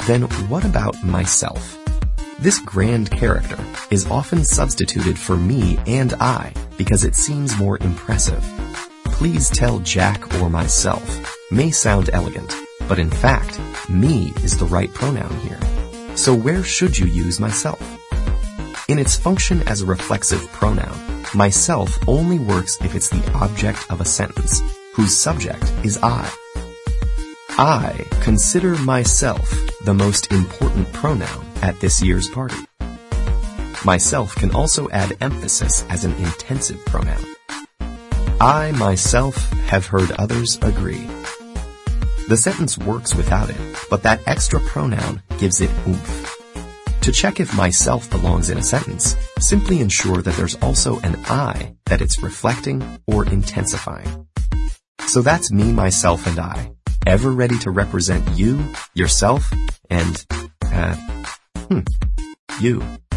Then what about myself? This grand character is often substituted for me and I because it seems more impressive. Please tell Jack or myself may sound elegant, but in fact, me is the right pronoun here. So where should you use myself? In its function as a reflexive pronoun, myself only works if it's the object of a sentence, whose subject is I. I consider myself the most important pronoun at this year's party. Myself can also add emphasis as an intensive pronoun. I myself have heard others agree. The sentence works without it, but that extra pronoun gives it oomph. To check if myself belongs in a sentence, simply ensure that there's also an I that it's reflecting or intensifying. So that's me, myself, and I, ever ready to represent you, yourself, and, you.